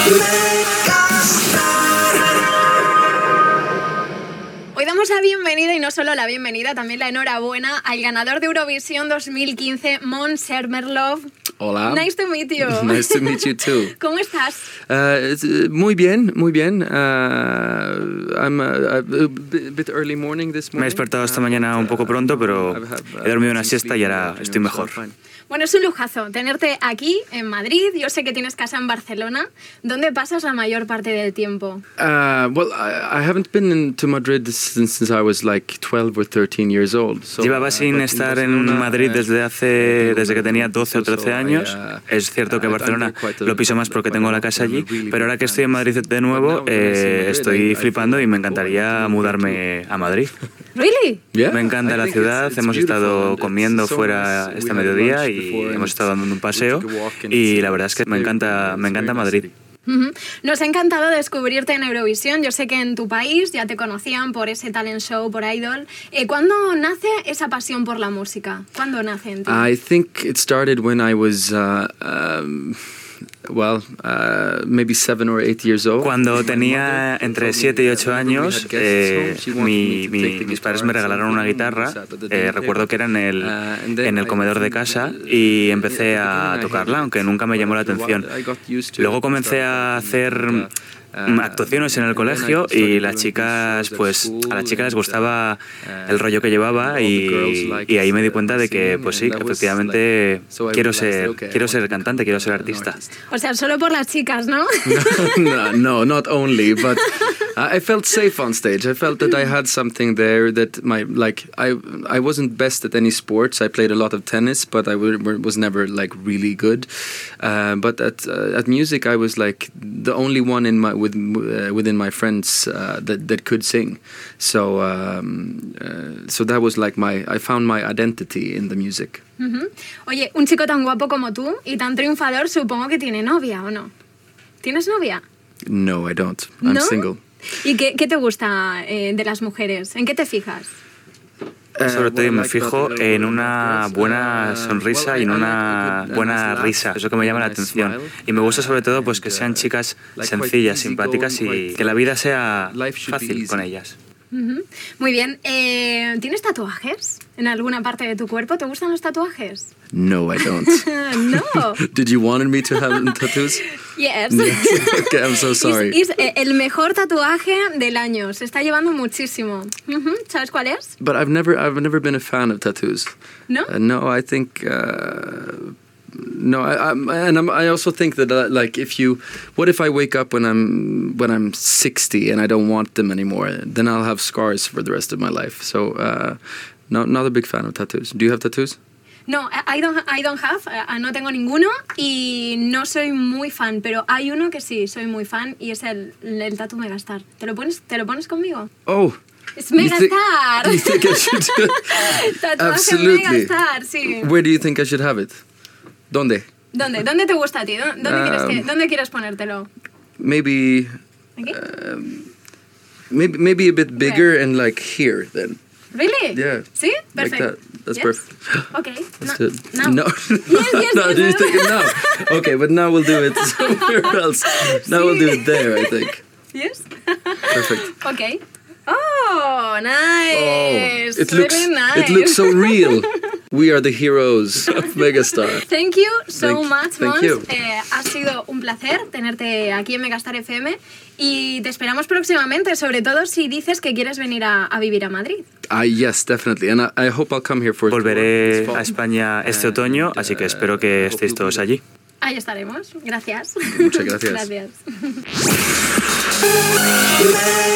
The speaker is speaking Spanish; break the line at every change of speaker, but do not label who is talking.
Hoy damos la bienvenida, y no solo la bienvenida, también la enhorabuena al ganador de Eurovisión 2015, Måns Zelmerlöw.
Hola.
Nice to meet you.
Nice to meet you too.
¿Cómo estás?
Muy bien, muy bien. I'm a bit early morning this morning.
Me he despertado esta mañana un poco pronto, pero he dormido una siesta y ahora estoy mejor.
Bueno, es un lujazo tenerte aquí en Madrid. Yo sé que tienes casa en Barcelona. ¿Dónde pasas la mayor parte del tiempo?
Well, I haven't been to Madrid since I was like 12 or 13 years old.
Llevaba sin estar en Madrid desde que tenía 12 o 13 años. Es cierto que Barcelona lo piso más porque tengo la casa allí, pero ahora que estoy en Madrid de nuevo, estoy flipando y me encantaría mudarme a Madrid.
¿Really?
Me encanta la ciudad, hemos estado comiendo fuera este mediodía y hemos estado dando un paseo y la verdad es que me encanta Madrid.
Nos ha encantado descubrirte en Eurovisión. Yo sé que en tu país ya te conocían por ese talent show, por Idol. ¿Cuándo nace esa pasión por la música? ¿Cuándo nace en ti?
I think it started when I was maybe 7 or 8 years old.
Cuando tenía entre 7 y 8 años, mis padres me regalaron una guitarra. Recuerdo que era en el comedor de casa y empecé a tocarla, aunque nunca me llamó la atención. Luego comencé a hacer actuaciones en el colegio y a las chicas les gustaba el rollo que llevaba y ahí me di cuenta de que pues sí, efectivamente quiero ser cantante, quiero ser artista.
O sea, solo por las chicas, ¿no?
No, not only, but I felt safe on stage. I felt that I had something there that I wasn't best at any sports. I played a lot of tennis, but I was never like really good. But at music, I was like the only one within my friends that could sing. So that was like I found my identity in the music.
Oye, un chico tan guapo como tú y tan triunfador, supongo que tiene novia, ¿o no? ¿Tienes novia?
No, I don't. I'm
¿No?
single.
¿Y qué te gusta de las mujeres? ¿En qué te fijas?
Sobre todo me fijo en una buena sonrisa y en una buena risa. Es lo que me llama la atención. Y me gusta sobre todo pues que sean chicas sencillas, simpáticas y que la vida sea fácil con ellas.
Muy bien. ¿Tienes tatuajes en alguna parte de tu cuerpo? ¿Te gustan los tatuajes?
No, I don't.
No.
Did you want me to have tattoos?
Yes.
Okay, I'm so sorry.
Es el mejor tatuaje del año. Se está llevando muchísimo. ¿Sabes cuál es?
But I've never been a fan of tattoos.
No?
No, I think... No, I also think that what if I wake up when I'm 60 and I don't want them anymore? Then I'll have scars for the rest of my life. So, not a big fan of tattoos. Do you have tattoos?
No, I don't have. No tengo ninguno y no soy muy fan, pero hay uno que sí soy muy fan y es el tatu Megastar. ¿Te lo pones conmigo?
Oh.
Es Megastar.
You think I should?
Tatuaje
Absolutely.
Megastar, sí.
Where do you think I should have it? ¿Dónde?
¿Dónde te gusta a ti? ¿Dónde quieres ponértelo?
Maybe.
¿Aquí?
Maybe a bit bigger and like here then.
Really?
Yeah.
¿Sí?
Like
Perfect.
that. That's
Yes?
perfect.
Okay.
Let's do it.
Now.
No.
Yes,
No,
yes.
you're thinking now. Okay, but now we'll do it somewhere else. Now we'll do it there, I think.
Yes?
Perfect.
Okay. Oh, nice.
It looks so real. We are the heroes of Megastar.
Thank you so much,
Thank
Måns.
you.
Ha sido un placer tenerte aquí en Megastar FM y te esperamos próximamente, sobre todo si dices que quieres venir a vivir a Madrid.
Yes, definitely. And I hope I'll come here for
Volveré
this fall.
a España este otoño, así que espero que estéis todos allí.
Ahí estaremos. Gracias.
Muchas gracias.
Gracias.